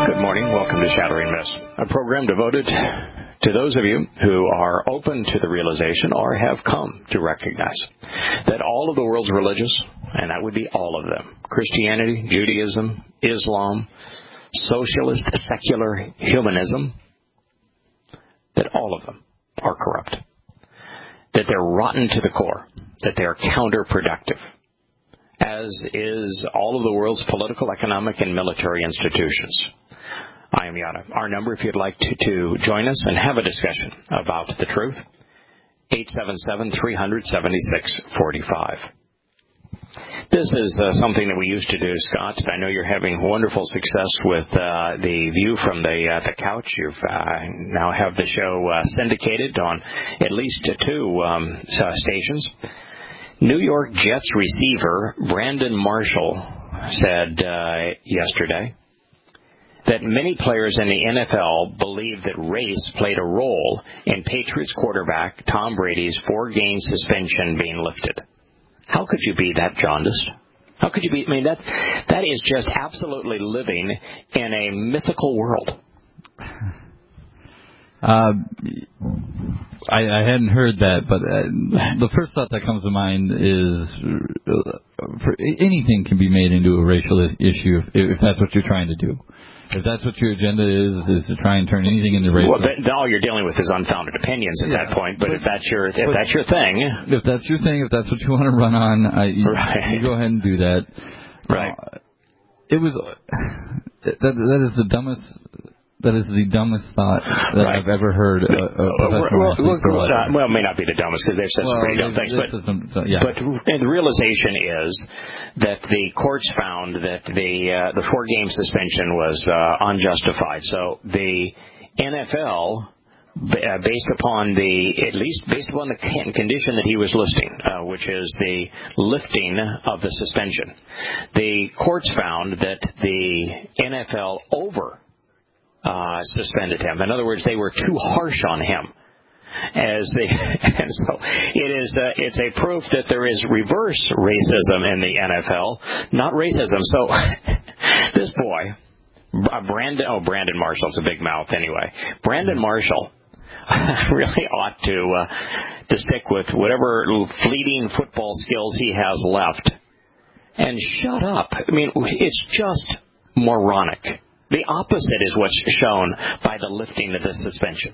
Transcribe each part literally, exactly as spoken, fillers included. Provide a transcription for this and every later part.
Good morning. Welcome to Shattering Myths, a program devoted to those of you who are open to the realization or have come to recognize that all of the world's religions, and that would be all of them, Christianity, Judaism, Islam, socialist, secular humanism, that all of them are corrupt, that they're rotten to the core, that they are counterproductive, as is all of the world's political, economic, and military institutions. I am Yada. Our number, if you'd like to, to join us and have a discussion about the truth, eight seven seven, three hundred, seventy-six forty-five. This is uh, something that we used to do, Scott. I know you're having wonderful success with uh, the view from the uh, the couch. You uh, now have the show uh, syndicated on at least two um, uh, stations. New York Jets receiver Brandon Marshall said uh, yesterday that many players in the N F L believe that race played a role in Patriots quarterback Tom Brady's four-game suspension being lifted. How could you be that jaundiced? How could you be? I mean, that that is just absolutely living in a mythical world. Uh, I, I hadn't heard that, but uh, the first thought that comes to mind is uh, for, anything can be made into a racial issue if, if that's what you're trying to do. If that's what your agenda is, is to try and turn anything into racial. Well, then all you're dealing with is unfounded opinions at yeah, that point. But, but if that's your if but, that's your thing, if that's your thing, if that's what you want to run on, I, you, right. you go ahead and do that. Right. Uh, it was that that is the dumbest. That is the dumbest thought that right. I've ever heard. A, a well, well, well, uh, well, it may not be the dumbest because they've said well, some pretty dumb things, but, some, so, yeah. but the realization is that the courts found that the uh, the four-game suspension was uh, unjustified. So the N F L, uh, based upon the at least based upon the condition that he was listing, uh, which is the lifting of the suspension, the courts found that the N F L over. Uh, suspended him. In other words, they were too harsh on him. As they, and so it is. Uh, it's a proof that there is reverse racism in the N F L, not racism. So this boy, uh, Brandon, oh Brandon Marshall's a big mouth anyway. Brandon Marshall really ought to uh, to stick with whatever fleeting football skills he has left, and shut up. I mean, it's just moronic. The opposite is what's shown by the lifting of the suspension.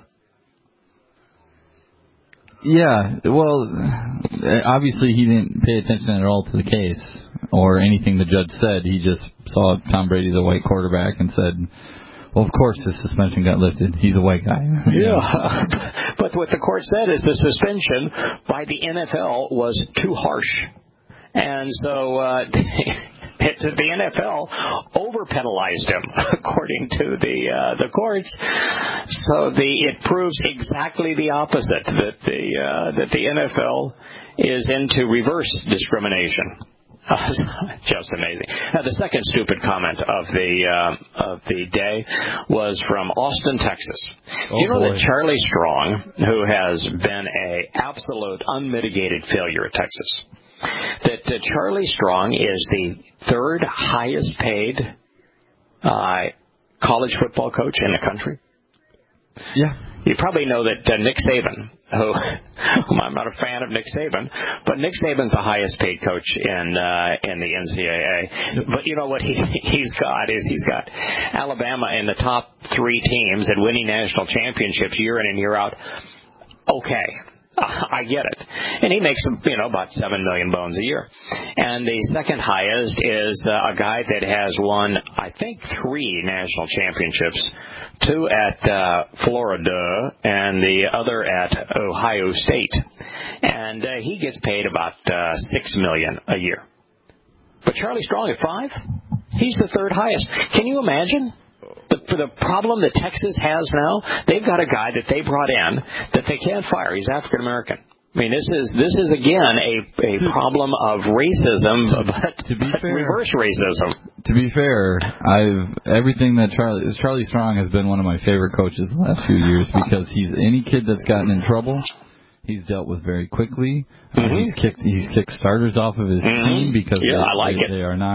Yeah, well, obviously he didn't pay attention at all to the case or anything the judge said. He just saw Tom Brady's a white quarterback and said, well, of course his suspension got lifted. He's a white guy. Yeah, but what the court said is the suspension by the N F L was too harsh. And so uh, it, the N F L over-penalized him, according to the uh, the courts. So the it proves exactly the opposite, that the uh, that the N F L is into reverse discrimination. Uh, just amazing. Now, the second stupid comment of the uh, of the day was from Austin, Texas. Oh, you know boy. that Charlie Strong, who has been a absolute unmitigated failure at Texas, that uh, Charlie Strong is the third highest paid uh, college football coach in the country? Yeah. You probably know that uh, Nick Saban, who I'm not a fan of Nick Saban, but Nick Saban's the highest paid coach in uh, in the N C double A. But you know what he he's got is he's got Alabama in the top three teams and winning national championships year in and year out. Okay. I get it. And he makes, you know, about seven million bones a year. And the second highest is uh, a guy that has won, I think, three national championships, two at uh, Florida and the other at Ohio State. And uh, he gets paid about uh, six million dollars a year. But Charlie Strong at five? He's the third highest. Can you imagine? The, the problem that Texas has now, they've got a guy that they brought in that they can't fire. He's African American. I mean, this is this is again a a problem of racism, but, to be but fair, reverse racism. To be fair, I've everything that Charlie Charlie Strong has been one of my favorite coaches the last few years because he's any kid that's gotten in trouble, he's dealt with very quickly. Mm-hmm. Uh, he's kicked he's kicked starters off of his mm-hmm. team because yeah, they, I like they, it. they are not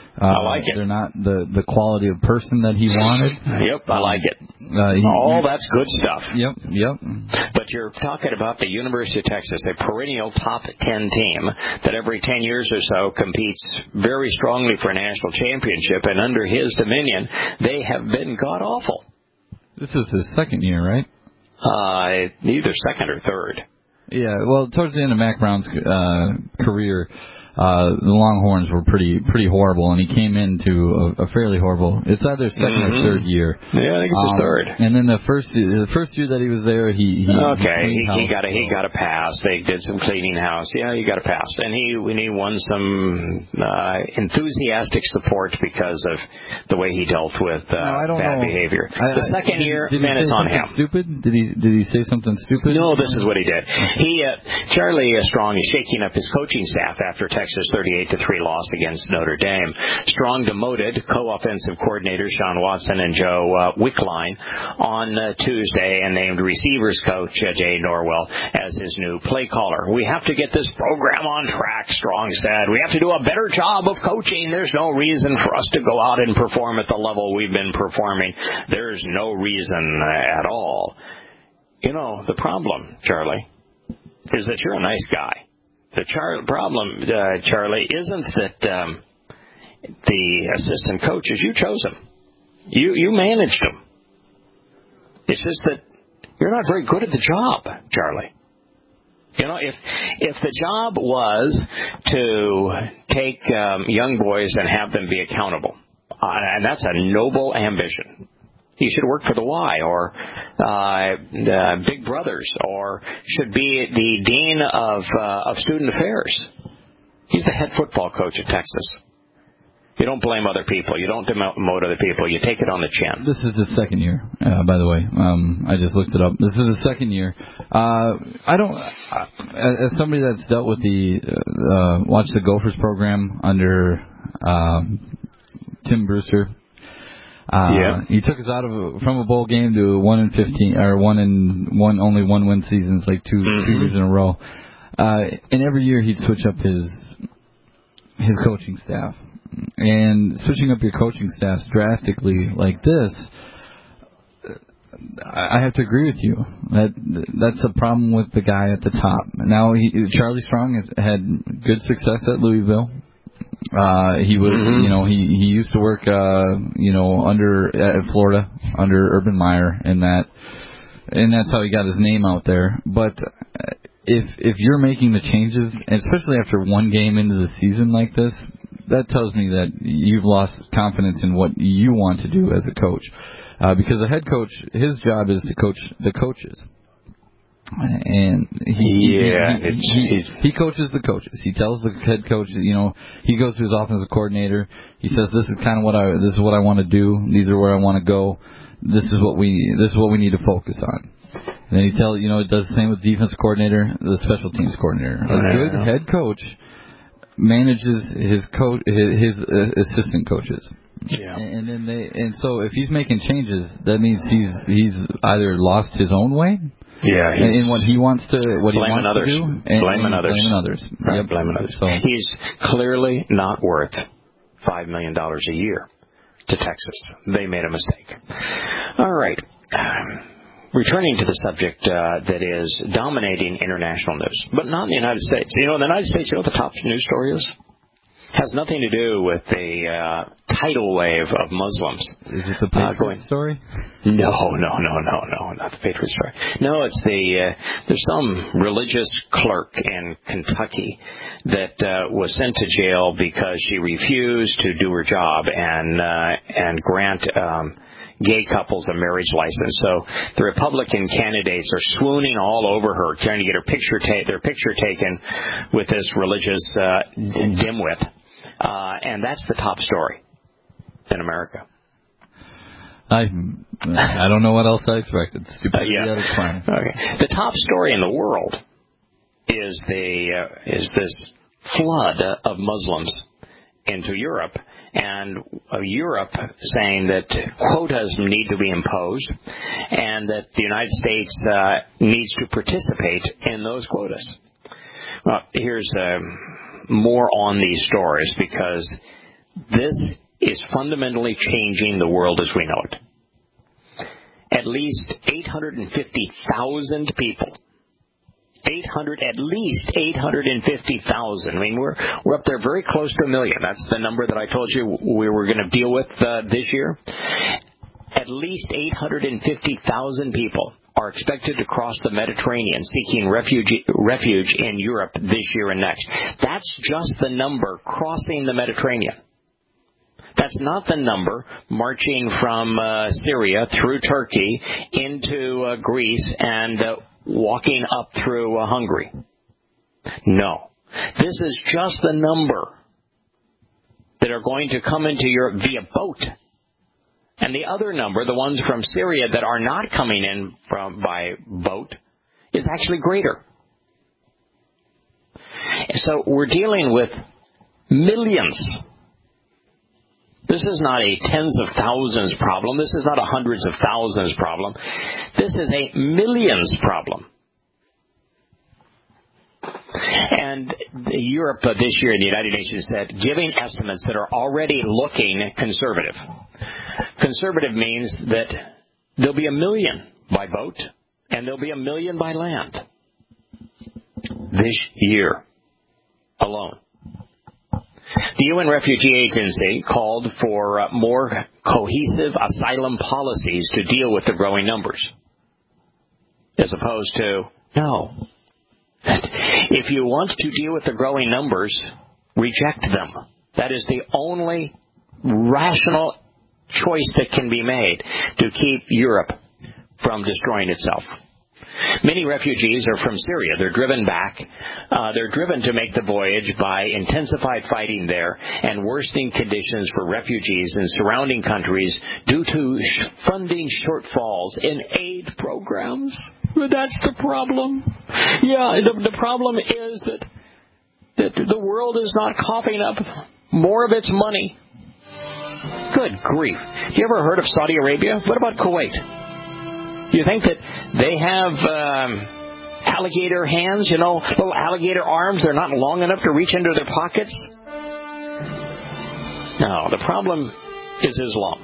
Uh, I like it. They're not the, the quality of person that he wanted. Yep, I like it. Uh, he, All that's good stuff. Yep, yep. But you're talking about the University of Texas, a perennial top ten team that every ten years or so competes very strongly for a national championship, and under his dominion, they have been god-awful. This is his second year, right? Uh, either second or third. Yeah, well, towards the end of Mac Brown's uh, career, uh, the Longhorns were pretty pretty horrible, and he came into a, a fairly horrible. It's either second mm-hmm. or third year. Yeah, I think it's um, his third. And then the first the first year that he was there, he, he okay, he, he, he got a he got a pass. They did some cleaning house. Yeah, he got a pass, and he when he won some uh, enthusiastic support because of the way he dealt with uh, no, I don't bad know. behavior. I, the second did, year, did man, it's on him. Stupid? Did he did he say something stupid? No, this is what he did. He uh, Charlie uh, Strong is shaking up his coaching staff after Texas thirty-eight to three loss against Notre Dame. Strong demoted co-offensive coordinators Sean Watson and Joe uh, Wickline on uh, Tuesday and named receivers coach uh, Jay Norwell as his new play caller. We have to get this program on track, Strong said. We have to do a better job of coaching. There's no reason for us to go out and perform at the level we've been performing. There's no reason uh, at all. You know, the problem, Charlie, is that you're a nice guy. The char- problem, uh, Charlie, isn't that um, the assistant coaches, you chose them. You you managed them. It's just that you're not very good at the job, Charlie. You know, if if the job was to take um, young boys and have them be accountable, uh, and that's a noble ambition. He should work for the Y or uh, uh, Big Brothers, or should be the dean of uh, of student affairs. He's the head football coach at Texas. You don't blame other people. You don't demote other people. You take it on the chin. This is his second year, uh, by the way. Um, I just looked it up. This is his second year. Uh, I don't, uh, as somebody that's dealt with the uh, Watch the Gophers program under uh, Tim Brewster. Uh, yeah. He took us out of a, from a bowl game to a one and fifteen or one and one only one win seasons, like two mm-hmm. two years in a row. Uh, and every year he'd switch up his his coaching staff, and switching up your coaching staffs drastically like this, I have to agree with you. That that's a problem with the guy at the top. Now he, Charlie Strong has had good success at Louisville. Uh, he was, mm-hmm. you know, he, he used to work, uh, you know, under, at Florida, under Urban Meyer, and that, and that's how he got his name out there. But if, if you're making the changes, and especially after one game into the season like this, that tells me that you've lost confidence in what you want to do as a coach. Uh, because the head coach, his job is to coach the coaches. And he, yeah, he, he, he, he coaches the coaches. He tells the head coach, you know, he goes to his offensive coordinator. He says, "This is kind of what I, this is what I want to do. These are where I want to go. This is what we, this is what we need to focus on." And then he tells, you know, it does the same with defensive coordinator, the special teams coordinator. A good head coach manages his coach, his, his uh, assistant coaches. Yeah. And then they, and so if he's making changes, that means he's he's either lost his own way. Yeah, he's in what he wants to, what he wants others. to do, and blaming others, blaming others, right? Yep. Blaming others. So. He's clearly not worth five million dollars a year to Texas. They made a mistake. All right. Returning to the subject uh, that is dominating international news, but not in the United States. You know, in the United States, you know what the top news story is? Has nothing to do with the uh, tidal wave of Muslims. Is it the Patriot uh, going, story? No, no, no, no, no, not the Patriot story. No, it's the uh, there's some religious clerk in Kentucky that uh, was sent to jail because she refused to do her job and uh, and grant um, gay couples a marriage license. So the Republican candidates are swooning all over her, trying to get her picture ta- their picture taken with this religious uh, dimwit. Uh, and that's the top story in America. I I don't know what else I expected. Stupidity uh, yeah. at its finest. Okay. The top story in the world is the uh, is this flood of Muslims into Europe, and uh, Europe saying that quotas need to be imposed, and that the United States uh, needs to participate in those quotas. Well, here's uh, more on these stories, because this is fundamentally changing the world as we know it. At least eight hundred fifty thousand people. eight hundred, at least eight hundred fifty thousand. I mean, we're we're up there very close to a million. That's the number that I told you we were going to deal with uh, this year. At least eight hundred fifty thousand people are expected to cross the Mediterranean seeking refuge, refuge in Europe this year and next. That's just the number crossing the Mediterranean. That's not the number marching from uh, Syria through Turkey into uh, Greece and uh, walking up through uh, Hungary. No. This is just the number that are going to come into Europe via boat. And the other number, the ones from Syria that are not coming in from by boat, is actually greater. So we're dealing with millions. This is not a tens of thousands problem. This is not a hundreds of thousands problem. This is a millions problem. And Europe uh, this year in the United Nations said, giving estimates that are already looking conservative. Conservative means that there'll be a million by boat and there'll be a million by land this year alone. The U N Refugee Agency called for uh, more cohesive asylum policies to deal with the growing numbers, as opposed to, no, if you want to deal with the growing numbers, reject them. That is the only rational choice that can be made to keep Europe from destroying itself. Many refugees are from Syria. They're driven back. Uh, they're driven to make the voyage by intensified fighting there and worsening conditions for refugees in surrounding countries due to sh- funding shortfalls in aid programs. That's the problem. Yeah, the, the problem is that, that the world is not coughing up more of its money. Good grief. You ever heard of Saudi Arabia? What about Kuwait? You think that they have um, alligator hands, you know, little alligator arms? They're not long enough to reach into their pockets? No, the problem is Islam.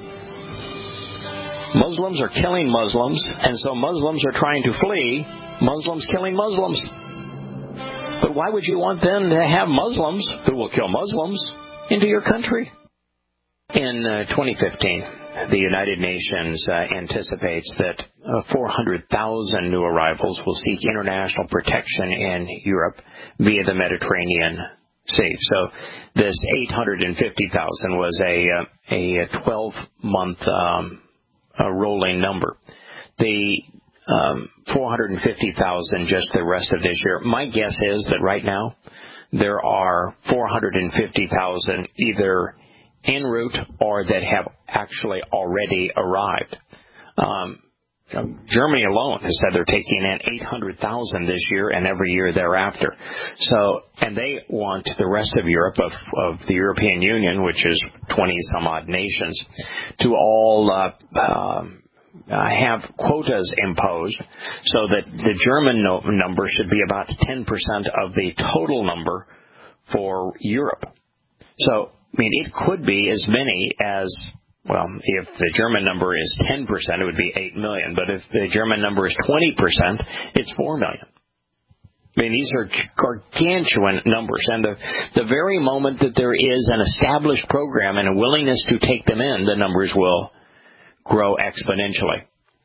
Muslims are killing Muslims, and so Muslims are trying to flee Muslims killing Muslims. But why would you want them to have Muslims who will kill Muslims into your country? In uh, twenty fifteen, the United Nations uh, anticipates that uh, four hundred thousand new arrivals will seek international protection in Europe via the Mediterranean Sea. So this eight hundred fifty thousand was a a twelve-month um, a rolling number. The um, four hundred fifty thousand just the rest of this year. My guess is that right now there are four hundred fifty thousand either en route or that have actually already arrived. Um, Germany alone has said they're taking in eight hundred thousand this year and every year thereafter. So, and they want the rest of Europe, of, of the European Union, which is twenty some odd nations, to all uh, um, uh, have quotas imposed so that the German no- number should be about ten percent of the total number for Europe. So, I mean, it could be as many as, well, if the German number is ten percent, it would be eight million. But if the German number is twenty percent, it's four million. I mean, these are gargantuan numbers. And the, the very moment that there is an established program and a willingness to take them in, the numbers will grow exponentially.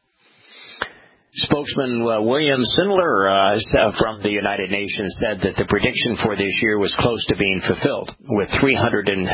Spokesman uh, William Sindler uh, from the United Nations said that the prediction for this year was close to being fulfilled with three hundred and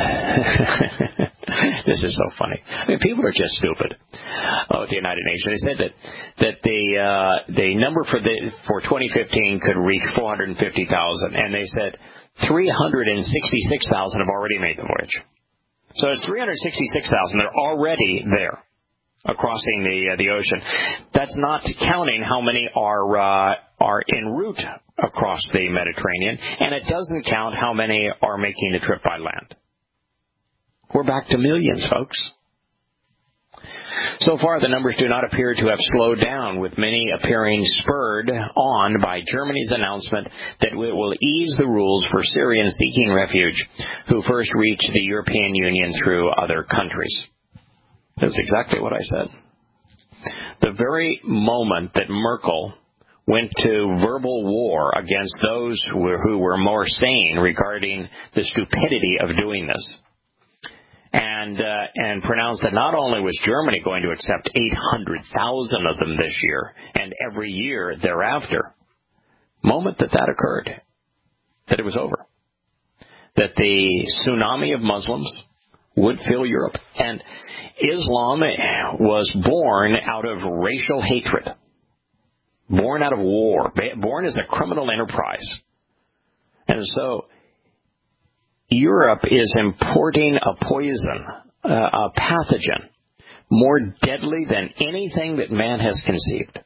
this is so funny. I mean, people are just stupid. Oh, the United Nations. They said that that the uh, the number for the for twenty fifteen could reach four hundred fifty thousand, and they said three hundred sixty-six thousand have already made the voyage. So it's three hundred sixty-six thousand. They're already there, crossing the uh, the ocean. That's not counting how many are uh, are en route across the Mediterranean, and it doesn't count how many are making the trip by land. We're back to millions, folks. So far, the numbers do not appear to have slowed down, with many appearing spurred on by Germany's announcement that it will ease the rules for Syrians seeking refuge who first reach the European Union through other countries. That's exactly what I said. The very moment that Merkel went to verbal war against those who were, who were more sane regarding the stupidity of doing this, and uh, and pronounced that not only was Germany going to accept eight hundred thousand of them this year and every year thereafter, moment that that occurred, that it was over, that the tsunami of Muslims would fill Europe. And Islam was born out of racial hatred, born out of war, born as a criminal enterprise. And so Europe is importing a poison, uh, a pathogen, more deadly than anything that man has conceived.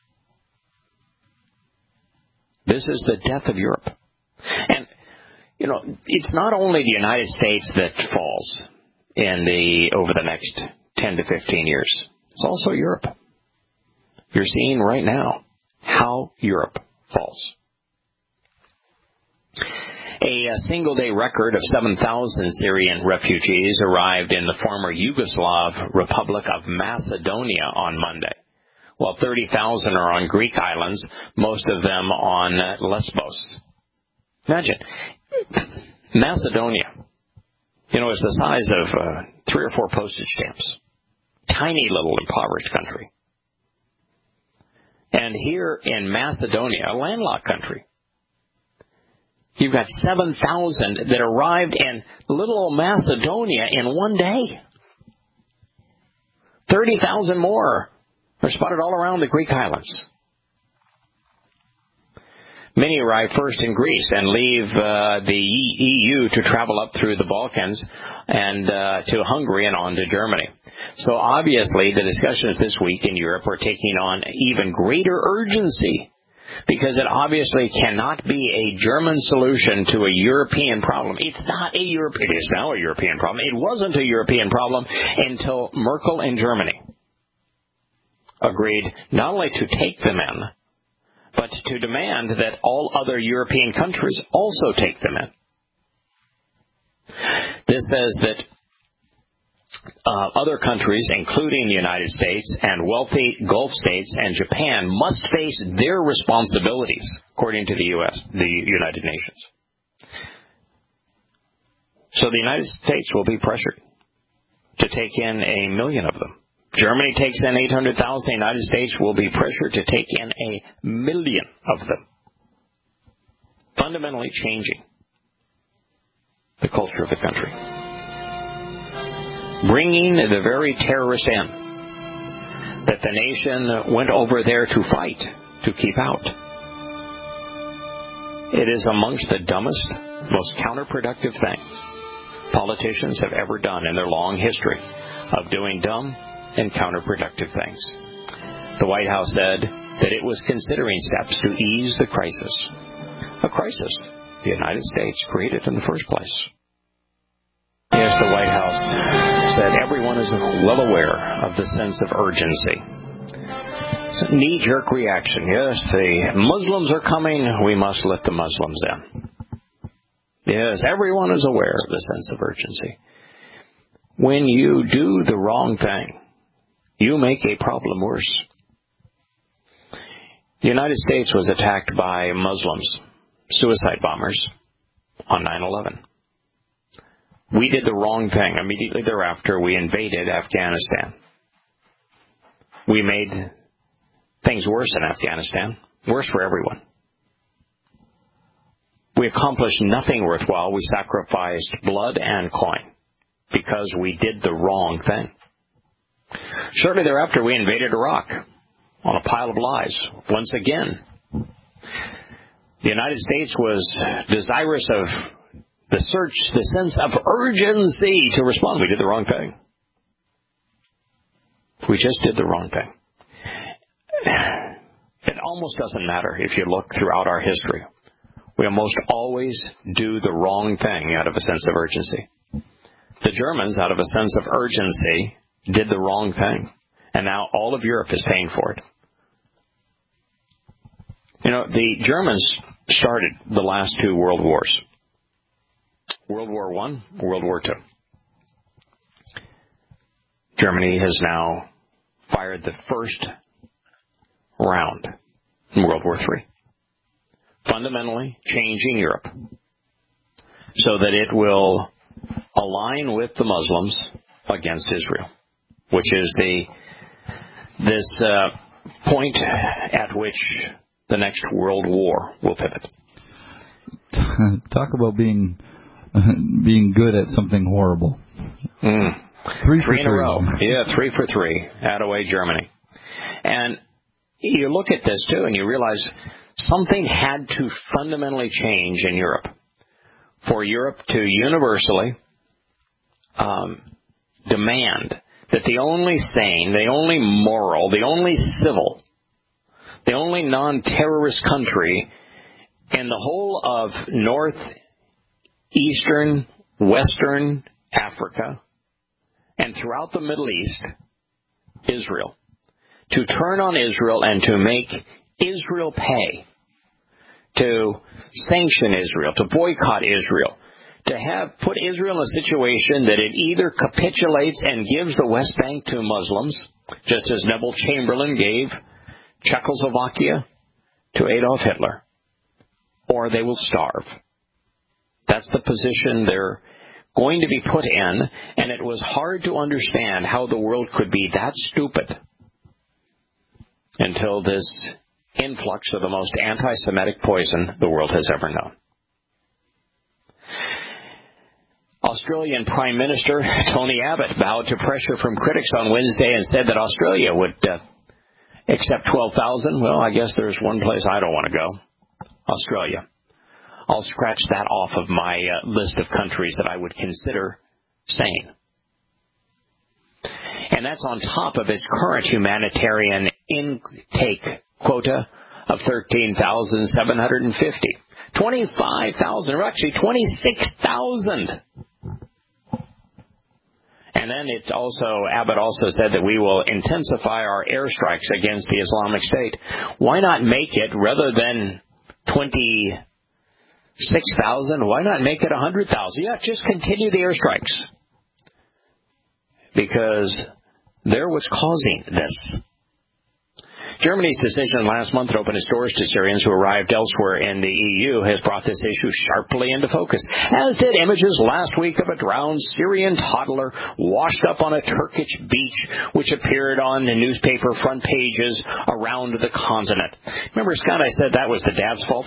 This is the death of Europe. And, you know, it's not only the United States that falls in the over the next ten to fifteen years. It's also Europe. You're seeing right now how Europe falls. A, a single-day record of seven thousand Syrian refugees arrived in the former Yugoslav Republic of Macedonia on Monday, while thirty thousand are on Greek islands, most of them on Lesbos. Imagine, Macedonia, you know, is the size of uh, three or four postage stamps. Tiny little impoverished country. And here in Macedonia, a landlocked country, you've got seven thousand that arrived in little old Macedonia in one day. thirty thousand more are spotted all around the Greek islands. Many arrive first in Greece and leave uh, the E U to travel up through the Balkans and uh, to Hungary and on to Germany. So obviously the discussions this week in Europe are taking on even greater urgency, because it obviously cannot be a German solution to a European problem. It's not a Europe. It is now a European problem. It wasn't a European problem until Merkel and Germany agreed not only to take them in, but to demand that all other European countries also take them in. This says that uh, other countries, including the United States and wealthy Gulf states and Japan, must face their responsibilities, according to the U S, the United Nations. So the United States will be pressured to take in a million of them. Germany takes in eight hundred thousand. The United States will be pressured to take in a million of them, fundamentally changing the culture of the country, bringing the very terrorists in that the nation went over there to fight, to keep out. It is amongst the dumbest, most counterproductive things politicians have ever done in their long history of doing dumb and counterproductive things. The White House said that it was considering steps to ease the crisis, a crisis the United States created in the first place. Yes, the White House said everyone is well aware of the sense of urgency. It's a knee-jerk reaction. Yes, the Muslims are coming. We must let the Muslims in. Yes, everyone is aware of the sense of urgency. When you do the wrong thing, you make a problem worse. The United States was attacked by Muslims, suicide bombers, on nine eleven. We did the wrong thing. Immediately thereafter, we invaded Afghanistan. We made things worse in Afghanistan, worse for everyone. We accomplished nothing worthwhile. We sacrificed blood and coin because we did the wrong thing. Shortly thereafter, we invaded Iraq on a pile of lies. Once again, the United States was desirous of the search, the sense of urgency to respond. We did the wrong thing. We just did the wrong thing. It almost doesn't matter if you look throughout our history. We almost always do the wrong thing out of a sense of urgency. The Germans, out of a sense of urgency, did the wrong thing. And now all of Europe is paying for it. You know, the Germans started the last two world wars. World War One, World War Two. Germany has now fired the first round in World War Three, fundamentally changing Europe so that it will align with the Muslims against Israel, which is the this uh, point at which the next world war will pivot. Talk about being uh, being good at something horrible. Mm. Three, three for in three. a row. Yeah, three for three. Attaway, Germany. And you look at this, too, and you realize something had to fundamentally change in Europe for Europe to universally um, demand that the only sane, the only moral, the only civil, the only non-terrorist country in the whole of northeastern, western Africa and throughout the Middle East, Israel, to turn on Israel and to make Israel pay, to sanction Israel, to boycott Israel, to have put Israel in a situation that it either capitulates and gives the West Bank to Muslims, just as Neville Chamberlain gave Czechoslovakia to Adolf Hitler, or they will starve. That's the position they're going to be put in, and it was hard to understand how the world could be that stupid until this influx of the most anti-Semitic poison the world has ever known. Australian Prime Minister Tony Abbott bowed to pressure from critics on Wednesday and said that Australia would uh, accept twelve thousand. Well, I guess there's one place I don't want to go. Australia. I'll scratch that off of my uh, list of countries that I would consider sane. And that's on top of its current humanitarian intake quota of thirteen thousand seven hundred fifty. twenty-five thousand, or actually twenty-six thousand. And then it also, Abbott also said that we will intensify our airstrikes against the Islamic State. Why not make it, rather than twenty-six thousand, why not make it one hundred thousand? Yeah, just continue the airstrikes. Because they're what's causing this. Germany's decision last month to open its doors to Syrians who arrived elsewhere in the E U has brought this issue sharply into focus, as did images last week of a drowned Syrian toddler washed up on a Turkish beach, which appeared on the newspaper front pages around the continent. Remember, Scott, I said that was the dad's fault?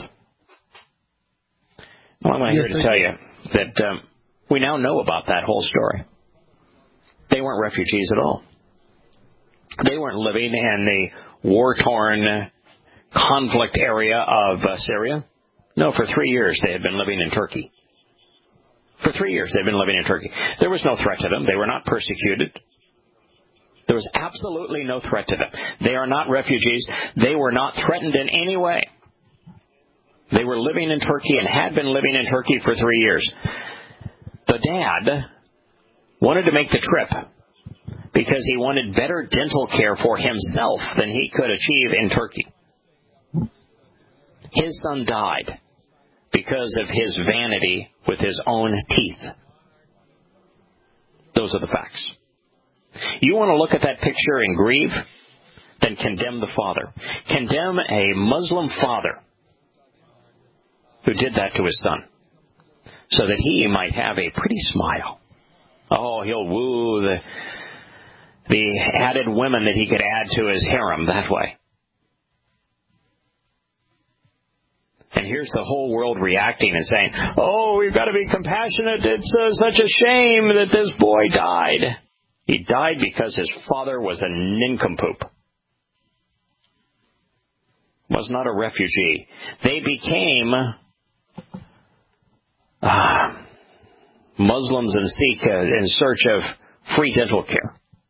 Well, I'm yes, here to tell you that um, we now know about that whole story. They weren't refugees at all. They weren't living in the war-torn conflict area of uh, Syria. No, for three years they had been living in Turkey. For three years they'd been living in Turkey. There was no threat to them. They were not persecuted. There was absolutely no threat to them. They are not refugees. They were not threatened in any way. They were living in Turkey and had been living in Turkey for three years. The dad wanted to make the trip because he wanted better dental care for himself than he could achieve in Turkey. His son died because of his vanity with his own teeth. Those are the facts. You want to look at that picture and grieve? Then condemn the father. Condemn a Muslim father who did that to his son so that he might have a pretty smile. Oh, he'll woo the, the added women that he could add to his harem that way. And here's the whole world reacting and saying, oh, we've got to be compassionate. It's uh, such a shame that this boy died. He died because his father was a nincompoop. Was not a refugee. They became uh, Muslims and Sikh uh, in search of free dental care,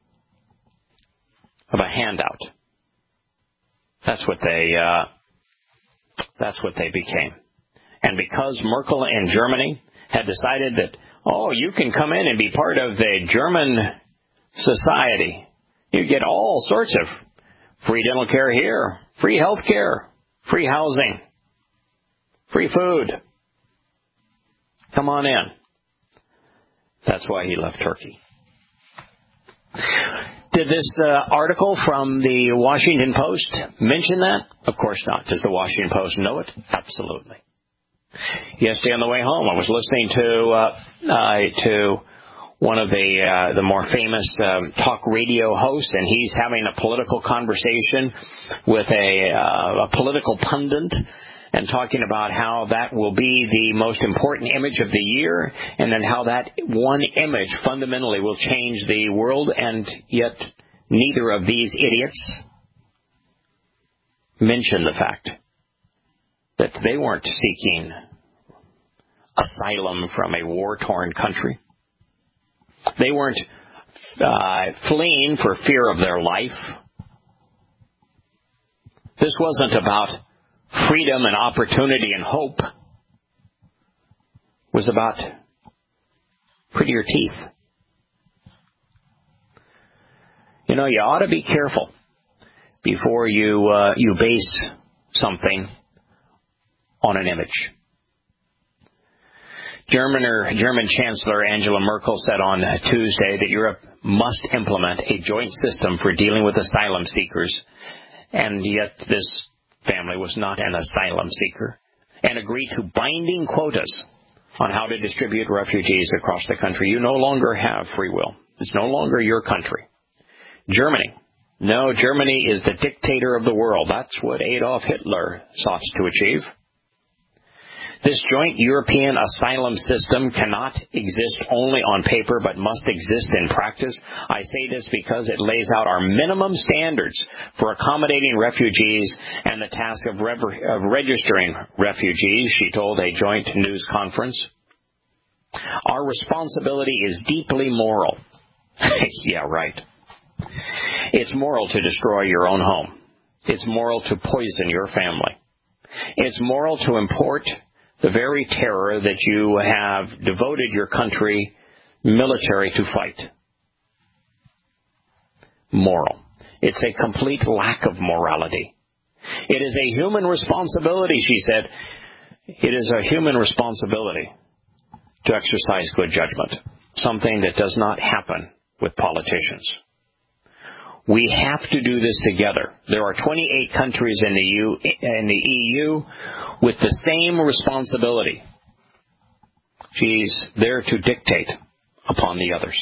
of a handout. That's what they. Uh, that's what they became. And because Merkel in Germany had decided that, oh, you can come in and be part of the German society. You get all sorts of free dental care here, free health care, free housing, free food. Come on in. That's why he left Turkey. Did this uh, article from the Washington Post mention that? Of course not. Does the Washington Post know it? Absolutely. Yesterday on the way home, I was listening to uh, uh, to one of the uh, the more famous um, talk radio hosts, and he's having a political conversation with a, uh, a political pundit, and talking about how that will be the most important image of the year, and then how that one image fundamentally will change the world, and yet neither of these idiots mentioned the fact that they weren't seeking asylum from a war-torn country. They weren't uh, fleeing for fear of their life. This wasn't about freedom and opportunity and hope. It was about prettier teeth. You know, you ought to be careful before you uh, you base something on an image. German, German Chancellor Angela Merkel said on Tuesday that Europe must implement a joint system for dealing with asylum seekers, and yet this family was not an asylum seeker, and agreed to binding quotas on how to distribute refugees across the country. You no longer have free will. It's no longer your country. Germany. No, Germany is the dictator of the world. That's what Adolf Hitler sought to achieve. This joint European asylum system cannot exist only on paper, but must exist in practice. I say this because it lays out our minimum standards for accommodating refugees and the task of, re- of registering refugees, she told a joint news conference. Our responsibility is deeply moral. Yeah, right. It's moral to destroy your own home. It's moral to poison your family. It's moral to import the very terror that you have devoted your country military to fight. Moral. It's a complete lack of morality. It is a human responsibility, she said. It is a human responsibility to exercise good judgment, something that does not happen with politicians. We have to do this together. There are twenty-eight countries in the, U, in the E U with the same responsibility. She's there to dictate upon the others.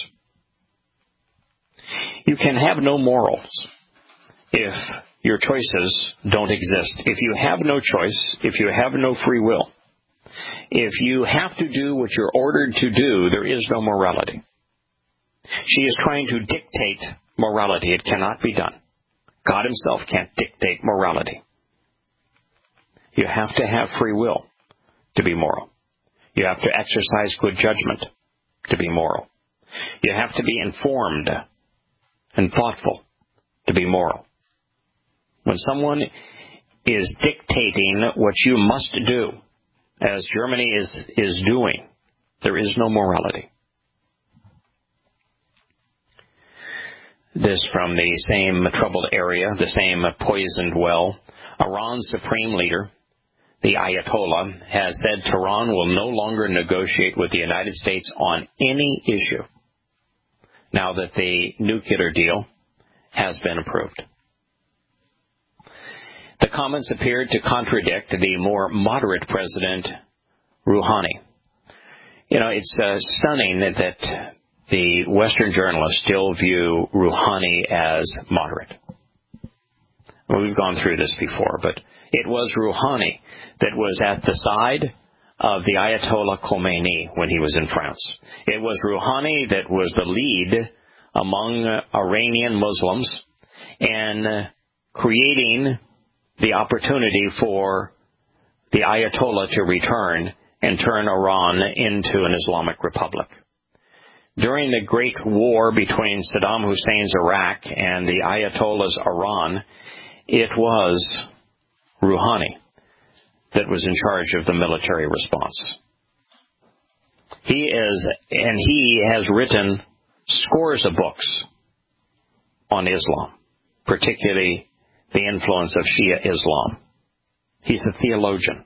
You can have no morals if your choices don't exist. If you have no choice, if you have no free will, if you have to do what you're ordered to do, there is no morality. She is trying to dictate morality. It cannot be done. God himself can't dictate morality. You have to have free will to be moral. You have to exercise good judgment to be moral. You have to be informed and thoughtful to be moral. When someone is dictating what you must do, as Germany is, is doing, there is no morality. This from the same troubled area, the same poisoned well. Iran's supreme leader, the Ayatollah, has said Tehran will no longer negotiate with the United States on any issue now that the nuclear deal has been approved. The comments appeared to contradict the more moderate President Rouhani. You know, it's uh, stunning that, that the Western journalists still view Rouhani as moderate. Well, we've gone through this before, but it was Rouhani that was at the side of the Ayatollah Khomeini when he was in France. It was Rouhani that was the lead among Iranian Muslims in creating the opportunity for the Ayatollah to return and turn Iran into an Islamic republic. During the Great War between Saddam Hussein's Iraq and the Ayatollah's Iran, it was Rouhani that was in charge of the military response. He is, and he has written scores of books on Islam, particularly the influence of Shia Islam. He's a theologian.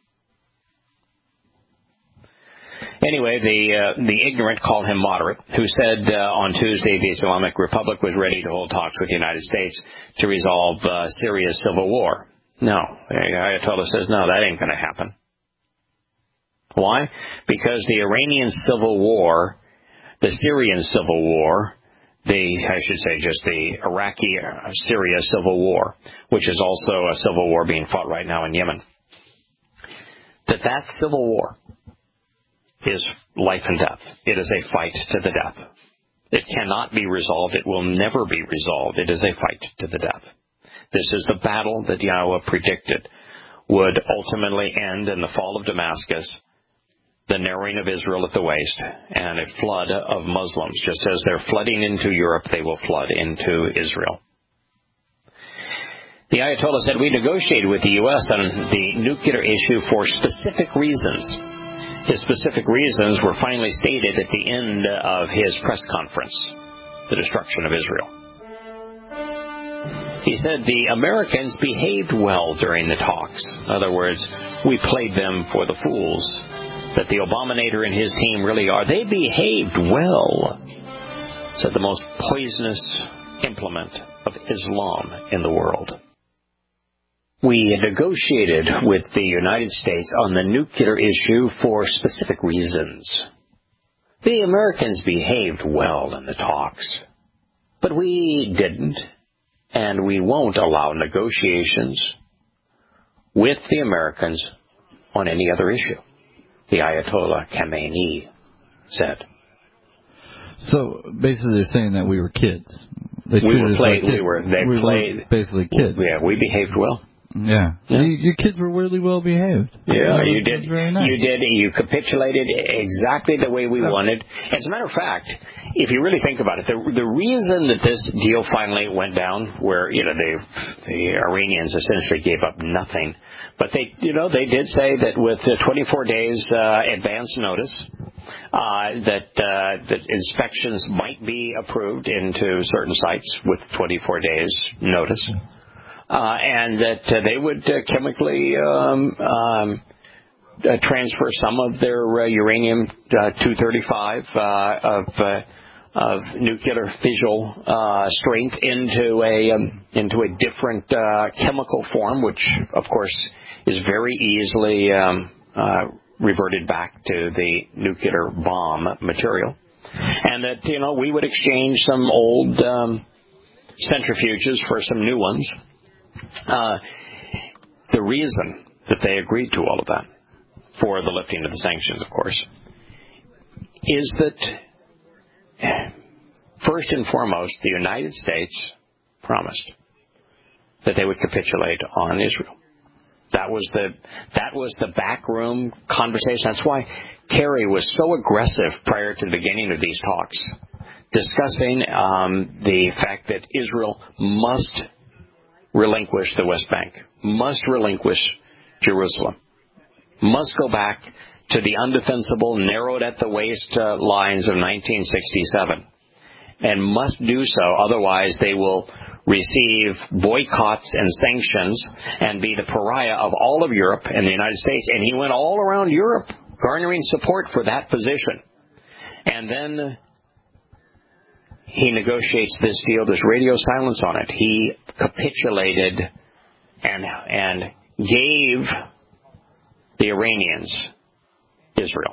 Anyway, the uh, the ignorant call him moderate, who said uh, on Tuesday the Islamic Republic was ready to hold talks with the United States to resolve uh, Syria's civil war. No, the Ayatollah says, no, that ain't going to happen. Why? Because the Iranian civil war, the Syrian civil war, the, I should say just the Iraqi-Syria civil war, which is also a civil war being fought right now in Yemen, that that civil war is life and death. It is a fight to the death. It cannot be resolved. It will never be resolved. It is a fight to the death. This is the battle that Yahweh predicted would ultimately end in the fall of Damascus, the narrowing of Israel at the waist, and a flood of Muslims. Just as they're flooding into Europe, they will flood into Israel. The Ayatollah said, we negotiated with the U S on the nuclear issue for specific reasons. His specific reasons were finally stated at the end of his press conference, the destruction of Israel. He said the Americans behaved well during the talks. In other words, we played them for the fools that the Abominator and his team really are. They behaved well. Said the most poisonous implement of Islam in the world. We negotiated with the United States on the nuclear issue for specific reasons. The Americans behaved well in the talks, but we didn't, and we won't allow negotiations with the Americans on any other issue, the Ayatollah Khamenei said. So basically, they're saying that we were kids. They we were played. Like we were. They we played. Were basically kids. Yeah, we behaved well. Yeah, yeah. You, your kids were really well behaved. Yeah, you did. Very nice. You did. You capitulated exactly the way we yeah. wanted. As a matter of fact, if you really think about it, the the reason that this deal finally went down, where you know the the Iranians essentially gave up nothing, but they you know they did say that with uh, twenty-four days uh, advance notice, uh, that uh, that inspections might be approved into certain sites with twenty-four days notice. Uh, and that uh, they would uh, chemically um, um, uh, transfer some of their uh, uranium uh, two thirty-five uh, of uh, of nuclear fissile uh, strength into a um, into a different uh, chemical form, which of course is very easily um, uh, reverted back to the nuclear bomb material, and that you know we would exchange some old um, centrifuges for some new ones. Uh, the reason that they agreed to all of that, for the lifting of the sanctions, of course, is that, first and foremost, the United States promised that they would capitulate on Israel. That was the that was the backroom conversation. That's why Kerry was so aggressive prior to the beginning of these talks, discussing um, the fact that Israel must relinquish the West Bank, must relinquish Jerusalem, must go back to the undefensible, narrowed at the waist uh, lines of nineteen sixty-seven, and must do so, otherwise they will receive boycotts and sanctions and be the pariah of all of Europe and the United States. And he went all around Europe garnering support for that position. And then he negotiates this deal. There's radio silence on it. He capitulated and and gave the Iranians Israel.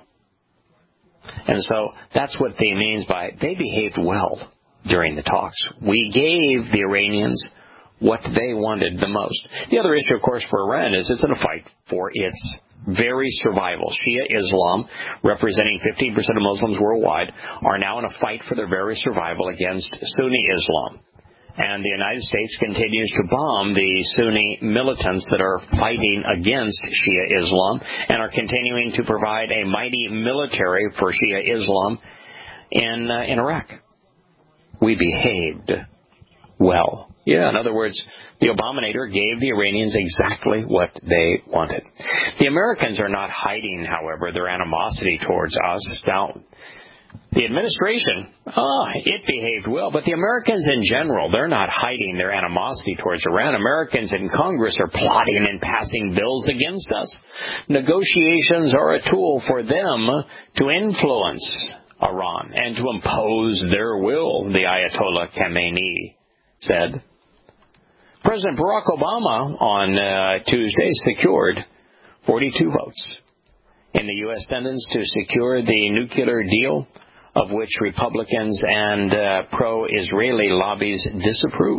And so that's what they means by they behaved well during the talks. We gave the Iranians what they wanted the most. The other issue, of course, for Iran is it's in a fight for its very survival. Shia Islam, representing fifteen percent of Muslims worldwide, are now in a fight for their very survival against Sunni Islam. And the United States continues to bomb the Sunni militants that are fighting against Shia Islam and are continuing to provide a mighty military for Shia Islam in, uh, in Iraq. We behaved well. Yeah, in other words, the Abominator gave the Iranians exactly what they wanted. The Americans are not hiding, however, their animosity towards us. Now, The administration, oh, it behaved well, but the Americans in general, they're not hiding their animosity towards Iran. Americans in Congress are plotting and passing bills against us. Negotiations are a tool for them to influence Iran and to impose their will, the Ayatollah Khamenei said. President Barack Obama on uh, Tuesday secured forty-two votes in the U S Senate to secure the nuclear deal, of which Republicans and uh, pro-Israeli lobbies disapprove.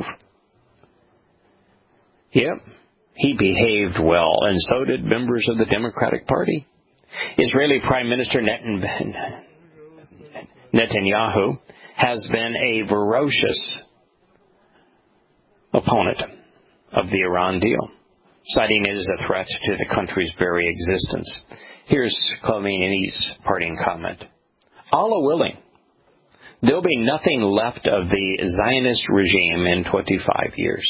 Yep, he behaved well, and so did members of the Democratic Party. Israeli Prime Minister Netanyahu has been a ferocious opponent of the Iran deal, citing it as a threat to the country's very existence. Here's Khamenei's parting comment. Allah willing, there'll be nothing left of the Zionist regime in twenty-five years,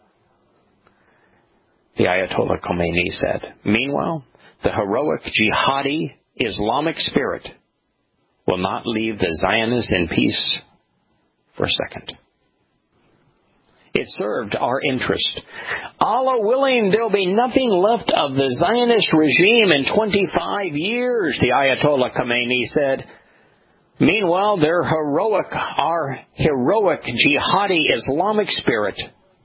the Ayatollah Khomeini said. Meanwhile, the heroic jihadi Islamic spirit will not leave the Zionists in peace for a second. It served our interest. Allah willing, there'll be nothing left of the Zionist regime in twenty-five years, the Ayatollah Khomeini said. Meanwhile, their heroic, our heroic jihadi Islamic spirit,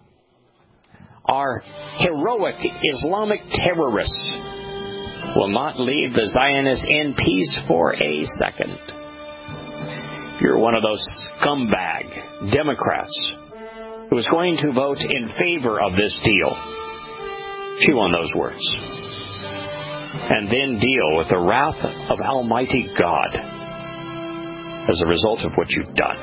our heroic Islamic terrorists will not leave the Zionists in peace for a second. If you're one of those scumbag Democrats who is going to vote in favor of this deal, chew on those words, and then deal with the wrath of Almighty God as a result of what you've done.